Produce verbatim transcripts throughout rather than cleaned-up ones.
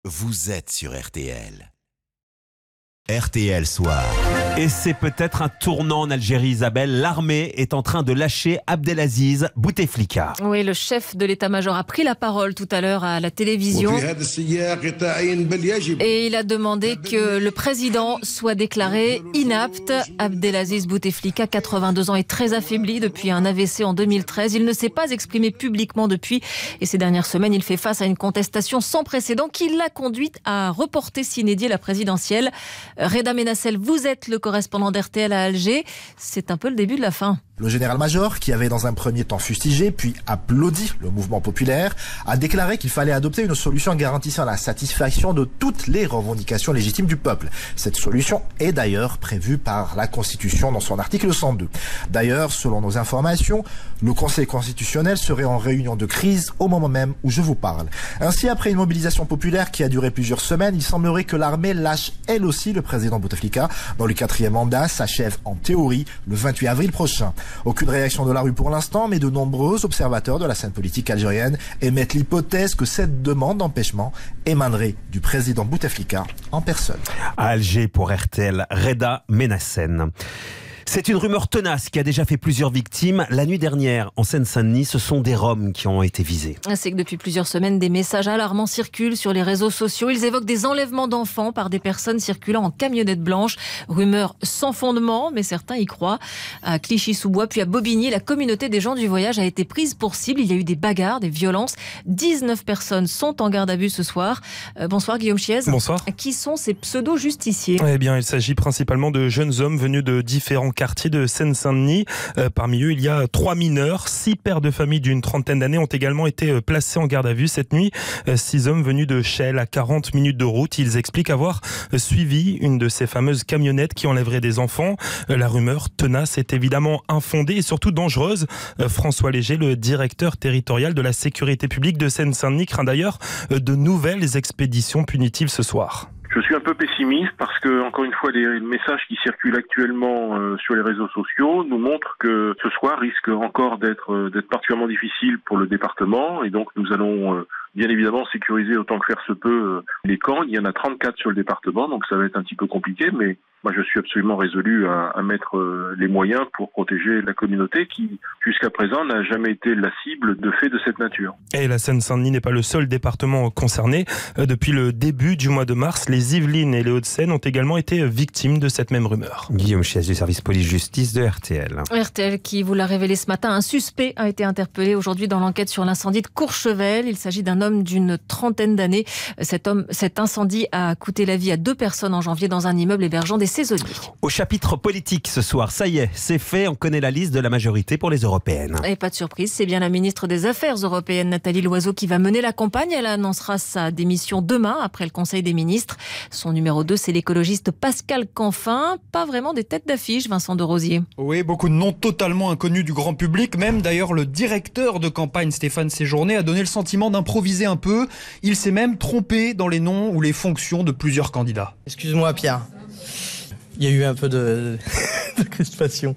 vous êtes sur R T L. R T L Soir. Et c'est peut-être un tournant en Algérie, Isabelle. L'armée est en train de lâcher Abdelaziz Bouteflika. Oui, le chef de l'état-major a pris la parole tout à l'heure à la télévision. Et il a demandé que le président soit déclaré inapte. Abdelaziz Bouteflika, quatre-vingt-deux ans, est très affaibli depuis un A V C en deux mille treize. Il ne s'est pas exprimé publiquement depuis. Et ces dernières semaines, il fait face à une contestation sans précédent qui l'a conduit à reporter sine die la présidentielle. Reda Menassel, vous êtes le correspondant d'R T L à Alger. C'est un peu le début de la fin. Le général-major, qui avait dans un premier temps fustigé, puis applaudi le mouvement populaire, a déclaré qu'il fallait adopter une solution garantissant la satisfaction de toutes les revendications légitimes du peuple. Cette solution est d'ailleurs prévue par la Constitution dans son article cent deux. D'ailleurs, selon nos informations, le Conseil constitutionnel serait en réunion de crise au moment même où je vous parle. Ainsi, après une mobilisation populaire qui a duré plusieurs semaines, il semblerait que l'armée lâche elle aussi le président Bouteflika, dont le quatrième mandat s'achève en théorie le vingt-huit avril prochain. Aucune réaction de la rue pour l'instant, mais de nombreux observateurs de la scène politique algérienne émettent l'hypothèse que cette demande d'empêchement émanerait du président Bouteflika en personne. À Alger pour R T L, Reda Menassen. C'est une rumeur tenace qui a déjà fait plusieurs victimes. La nuit dernière, en Seine-Saint-Denis, ce sont des Roms qui ont été visés. C'est que depuis plusieurs semaines, des messages alarmants circulent sur les réseaux sociaux. Ils évoquent des enlèvements d'enfants par des personnes circulant en camionnette blanche. Rumeur sans fondement, mais certains y croient. À Clichy-sous-Bois, puis à Bobigny, la communauté des gens du voyage a été prise pour cible. Il y a eu des bagarres, des violences. dix-neuf personnes sont en garde à vue ce soir. Euh, bonsoir Guillaume Chiez. Bonsoir. Qui sont ces pseudo-justiciers ? Eh bien, il s'agit principalement de jeunes hommes venus de différents quartier de Seine-Saint-Denis. Euh, parmi eux, il y a trois mineurs. Six pères de famille d'une trentaine d'années ont également été placés en garde à vue cette nuit. Euh, six hommes venus de Chelles, à quarante minutes de route. Ils expliquent avoir suivi une de ces fameuses camionnettes qui enlèverait des enfants. Euh, la rumeur tenace est évidemment infondée et surtout dangereuse. Euh, François Léger, le directeur territorial de la sécurité publique de Seine-Saint-Denis, craint d'ailleurs euh, de nouvelles expéditions punitives ce soir. Je suis un peu pessimiste parce que, encore une fois, les messages qui circulent actuellement euh, sur les réseaux sociaux nous montrent que ce soir risque encore d'être euh, d'être particulièrement difficile pour le département et donc nous allons euh, bien évidemment sécuriser autant que faire se peut euh, les camps. Il y en a trente-quatre sur le département, donc ça va être un petit peu compliqué, mais moi je suis absolument résolu à, à mettre euh, les moyens pour protéger la communauté qui, jusqu'à présent, n'a jamais été la cible de faits de cette nature. Et la Seine-Saint-Denis n'est pas le seul département concerné. Euh, depuis le début du mois de mars, les Yvelines et les Hauts-de-Seine ont également été victimes de cette même rumeur. Guillaume Chiez du service police-justice de R T L. R T L qui vous l'a révélé ce matin, un suspect a été interpellé aujourd'hui dans l'enquête sur l'incendie de Courchevel. Il s'agit d'un homme d'une trentaine d'années. Cet homme, cet incendie a coûté la vie à deux personnes en janvier dans un immeuble hébergeant des saisonniers. Au chapitre politique ce soir, ça y est, c'est fait, on connaît la liste de la majorité pour les européennes. Et pas de surprise, c'est bien la ministre des Affaires européennes, Nathalie Loiseau, qui va mener la campagne. Elle annoncera sa démission demain, après le Conseil des ministres. Son numéro deux, c'est l'écologiste Pascal Canfin. Pas vraiment des têtes d'affiche, Vincent de Rosier. Oui, beaucoup de noms totalement inconnus du grand public. Même d'ailleurs, le directeur de campagne, Stéphane Séjourné, a donné le sentiment d'improviser un peu. Il s'est même trompé dans les noms ou les fonctions de plusieurs candidats. Excuse-moi, Pierre. Il y a eu un peu de, de crispation.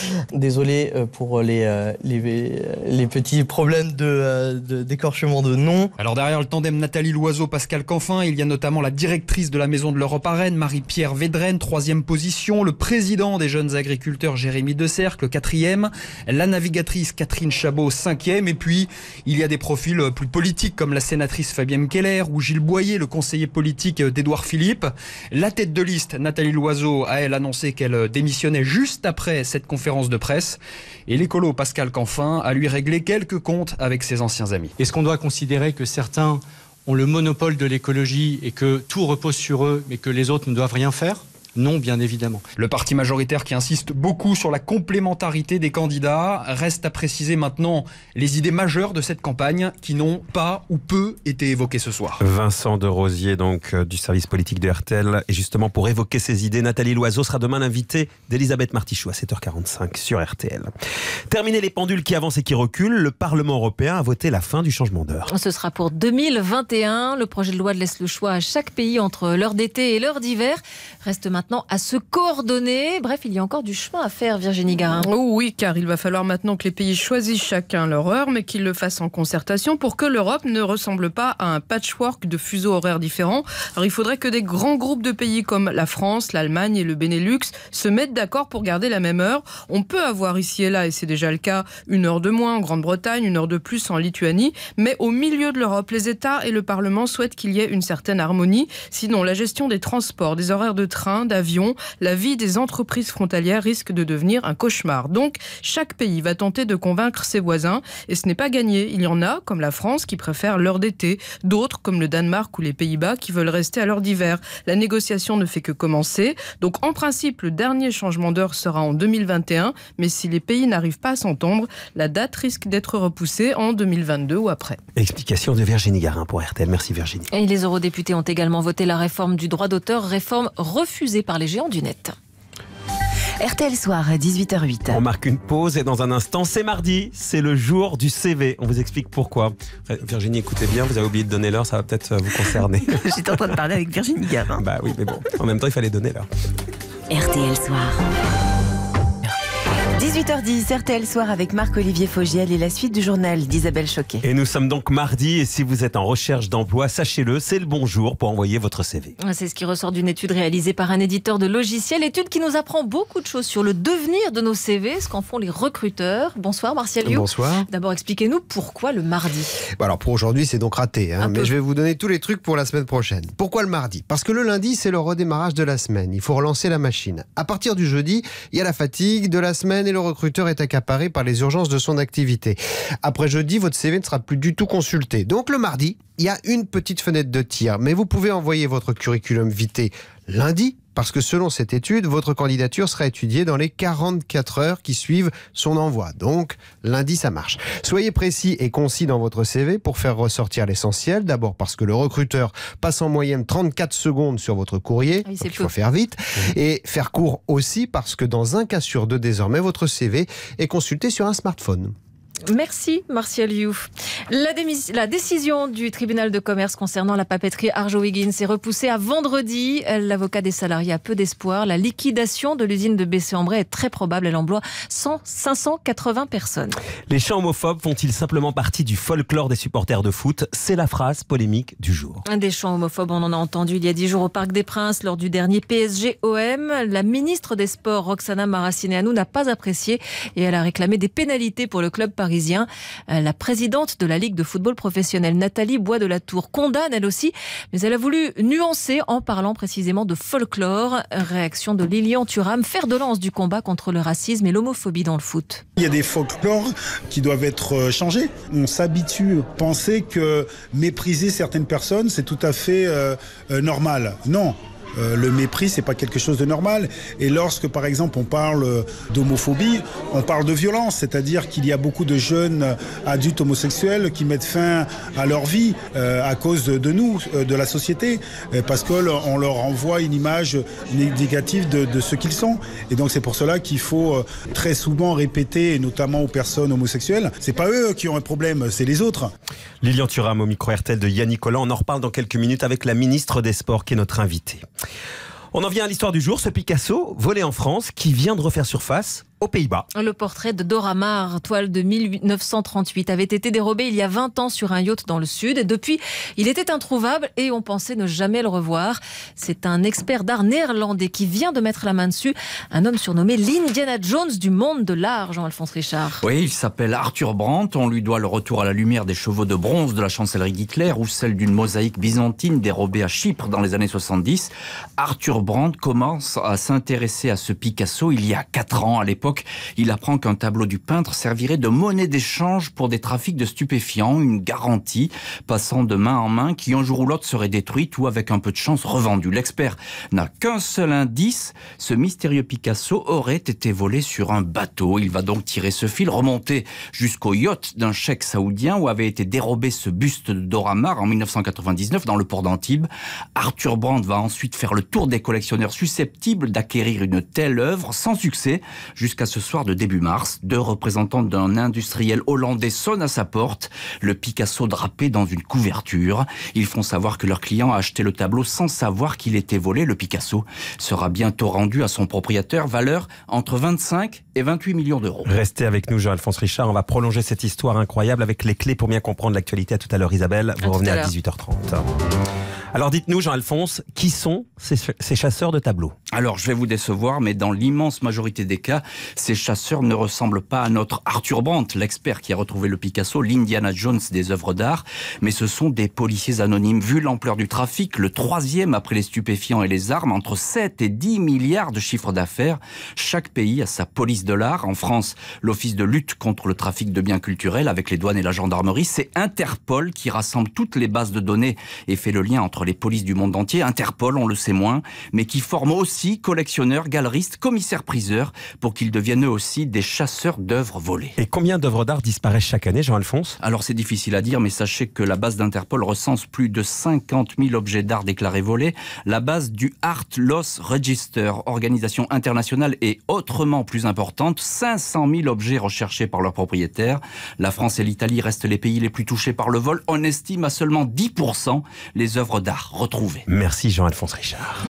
Désolé pour les, les, les petits problèmes de, de, d'écorchement de nom. Alors derrière le tandem Nathalie Loiseau-Pascal Canfin, il y a notamment la directrice de la Maison de l'Europe à Rennes, Marie-Pierre Védrenne, troisième position, le président des jeunes agriculteurs, Jérémy Decercle, quatrième, la navigatrice Catherine Chabot, cinquième, et puis il y a des profils plus politiques comme la sénatrice Fabienne Keller ou Gilles Boyer, le conseiller politique d'Édouard Philippe. La tête de liste, Nathalie Loiseau, a elle annoncé qu'elle démissionnait juste après cette conférence de presse. Et l'écolo Pascal Canfin a lui réglé quelques comptes avec ses anciens amis. Est-ce qu'on doit considérer que certains ont le monopole de l'écologie et que tout repose sur eux, mais que les autres ne doivent rien faire ? Non, bien évidemment. Le parti majoritaire qui insiste beaucoup sur la complémentarité des candidats. Reste à préciser maintenant les idées majeures de cette campagne qui n'ont pas ou peu été évoquées ce soir. Vincent de Rosier, donc du service politique de R T L. Et justement, pour évoquer ces idées, Nathalie Loiseau sera demain l'invitée d'Elisabeth Martichoux à sept heures quarante-cinq sur R T L. Terminé les pendules qui avancent et qui reculent, le Parlement européen a voté la fin du changement d'heure. Ce sera pour deux mille vingt et un. Le projet de loi laisse le choix à chaque pays entre l'heure d'été et l'heure d'hiver. Reste maintenant maintenant à se coordonner. Bref, il y a encore du chemin à faire, Virginie Garin. Oh oui, car il va falloir maintenant que les pays choisissent chacun leur heure, mais qu'ils le fassent en concertation pour que l'Europe ne ressemble pas à un patchwork de fuseaux horaires différents. Alors il faudrait que des grands groupes de pays comme la France, l'Allemagne et le Benelux se mettent d'accord pour garder la même heure. On peut avoir ici et là, et c'est déjà le cas, une heure de moins en Grande-Bretagne, une heure de plus en Lituanie, mais au milieu de l'Europe, les États et le Parlement souhaitent qu'il y ait une certaine harmonie. Sinon, la gestion des transports, des horaires de train, d'avion, la vie des entreprises frontalières risque de devenir un cauchemar. Donc, chaque pays va tenter de convaincre ses voisins, et ce n'est pas gagné. Il y en a, comme la France, qui préfère l'heure d'été, d'autres, comme le Danemark ou les Pays-Bas, qui veulent rester à l'heure d'hiver. La négociation ne fait que commencer. Donc, en principe, le dernier changement d'heure sera en deux mille vingt et un, mais si les pays n'arrivent pas à s'entendre, la date risque d'être repoussée en deux mille vingt-deux ou après. Explication de Virginie Garin pour R T L. Merci Virginie. Et les eurodéputés ont également voté la réforme du droit d'auteur, réforme refusée par les géants du net. R T L Soir à dix-huit heures huit. On marque une pause et dans un instant, c'est mardi, c'est le jour du C V. On vous explique pourquoi. Virginie, écoutez bien, vous avez oublié de donner l'heure, ça va peut-être vous concerner. J'étais en train de parler avec Virginie Garin. Bah oui, mais bon, en même temps, il fallait donner l'heure. R T L Soir. dix-huit heures dix, R T L Soir avec Marc-Olivier Fogiel et la suite du journal d'Isabelle Choquet. Et nous sommes donc mardi et si vous êtes en recherche d'emploi, sachez-le, c'est le bon jour pour envoyer votre C V. C'est ce qui ressort d'une étude réalisée par un éditeur de logiciels, étude qui nous apprend beaucoup de choses sur le devenir de nos C V, ce qu'en font les recruteurs. Bonsoir Martial Liu. Bonsoir. D'abord, expliquez-nous pourquoi le mardi. Bon alors pour aujourd'hui, c'est donc raté, hein, mais peu. Je vais vous donner tous les trucs pour la semaine prochaine. Pourquoi le mardi? Parce que le lundi, c'est le redémarrage de la semaine. Il faut relancer la machine. À partir du jeudi, il y a la fatigue de la semaine et le recruteur est accaparé par les urgences de son activité. Après jeudi, votre C V ne sera plus du tout consulté. Donc le mardi, il y a une petite fenêtre de tir, mais vous pouvez envoyer votre curriculum vitae lundi, parce que selon cette étude, votre candidature sera étudiée dans les quarante-quatre heures qui suivent son envoi. Donc, lundi, ça marche. Soyez précis et concis dans votre C V pour faire ressortir l'essentiel. D'abord parce que le recruteur passe en moyenne trente-quatre secondes sur votre courrier, oui, donc il faut faire vite. Et faire court aussi parce que dans un cas sur deux désormais, votre C V est consulté sur un smartphone. Merci Martial Liu. La, démis- la décision du tribunal de commerce concernant la papeterie Arjowiggins est repoussée à vendredi. L'avocat des salariés a peu d'espoir. La liquidation de l'usine de Bessay-en-Bray est très probable. Elle emploie cinq cent quatre-vingts personnes. Les chants homophobes font-ils simplement partie du folklore des supporters de foot? C'est la phrase polémique du jour. Des chants homophobes, on en a entendu il y a dix jours au Parc des Princes lors du dernier P S G O M. La ministre des Sports, Roxana Maracineanu, n'a pas apprécié et elle a réclamé des pénalités pour le club parisien. La présidente de la Ligue de football professionnel, Nathalie Bois de la Tour, condamne elle aussi, mais elle a voulu nuancer en parlant précisément de folklore. Réaction de Lilian Thuram, fer de lance du combat contre le racisme et l'homophobie dans le foot. Il y a des folklores qui doivent être changés. On s'habitue à penser que mépriser certaines personnes, c'est tout à fait euh, normal. Non. Euh, le mépris, c'est pas quelque chose de normal. Et lorsque, par exemple, on parle d'homophobie, on parle de violence, c'est-à-dire qu'il y a beaucoup de jeunes adultes homosexuels qui mettent fin à leur vie euh, à cause de, de nous, euh, de la société, euh, parce qu'on leur envoie une image négative de, de ce qu'ils sont. Et donc c'est pour cela qu'il faut euh, très souvent répéter, et notamment aux personnes homosexuelles, c'est pas eux qui ont un problème, c'est les autres. Lilian Thuram au micro R T L de Yannick Collant. On en reparle dans quelques minutes avec la ministre des Sports qui est notre invitée. On en vient à l'histoire du jour, ce Picasso, volé en France, qui vient de refaire surface aux Pays-Bas. Le portrait de Dora Maar, toile de mille neuf cent trente-huit, avait été dérobé il y a vingt ans sur un yacht dans le sud. Et depuis, il était introuvable et on pensait ne jamais le revoir. C'est un expert d'art néerlandais qui vient de mettre la main dessus. Un homme surnommé l'Indiana Jones du monde de l'art, Jean-Alphonse Richard. Oui, il s'appelle Arthur Brandt. On lui doit le retour à la lumière des chevaux de bronze de la chancellerie d'Hitler ou celle d'une mosaïque byzantine dérobée à Chypre dans les années soixante-dix. Arthur Brandt commence à s'intéresser à ce Picasso il y a quatre ans à l'époque. Il apprend qu'un tableau du peintre servirait de monnaie d'échange pour des trafics de stupéfiants, une garantie passant de main en main qui un jour ou l'autre serait détruite ou avec un peu de chance revendue. L'expert n'a qu'un seul indice, ce mystérieux Picasso aurait été volé sur un bateau. Il va donc tirer ce fil, remonter jusqu'au yacht d'un cheikh saoudien où avait été dérobé ce buste de Dora Maar en mille neuf cent quatre-vingt-dix-neuf dans le port d'Antibes. Arthur Brandt va ensuite faire le tour des collectionneurs susceptibles d'acquérir une telle œuvre sans succès jusqu'à jusqu'à ce soir de début mars. Deux représentants d'un industriel hollandais sonnent à sa porte, le Picasso drapé dans une couverture. Ils font savoir que leur client a acheté le tableau sans savoir qu'il était volé. Le Picasso sera bientôt rendu à son propriétaire, valeur entre vingt-cinq et vingt-huit millions d'euros. Restez avec nous, Jean-Alphonse Richard. On va prolonger cette histoire incroyable avec les clés pour bien comprendre l'actualité. À tout à l'heure, Isabelle. Vous à revenez à, à dix-huit heures trente. Alors dites-nous, Jean-Alphonse, qui sont ces, ces chasseurs de tableaux? Alors je vais vous décevoir, mais dans l'immense majorité des cas, ces chasseurs ne ressemblent pas à notre Arthur Brandt, l'expert qui a retrouvé le Picasso, l'Indiana Jones des œuvres d'art, mais ce sont des policiers anonymes. Vu l'ampleur du trafic, le troisième après les stupéfiants et les armes, entre sept et dix milliards de chiffre d'affaires. Chaque pays a sa police de l'art. En France, l'Office de lutte contre le trafic de biens culturels avec les douanes et la gendarmerie. C'est Interpol qui rassemble toutes les bases de données et fait le lien entre les polices du monde entier. Interpol, on le sait moins, mais qui forme aussi collectionneurs, galeristes, commissaires-priseurs pour qu'ils deviennent eux aussi des chasseurs d'œuvres volées. Et combien d'œuvres d'art disparaissent chaque année, Jean-Alphonse? Alors c'est difficile à dire, mais sachez que la base d'Interpol recense plus de cinquante mille objets d'art déclarés volés. La base du Art Loss Register, organisation internationale et autrement plus importante, cinq cent mille objets recherchés par leurs propriétaires. La France et l'Italie restent les pays les plus touchés par le vol. On estime à seulement dix pour cent les œuvres d'art retrouvées. Merci Jean-Alphonse Richard.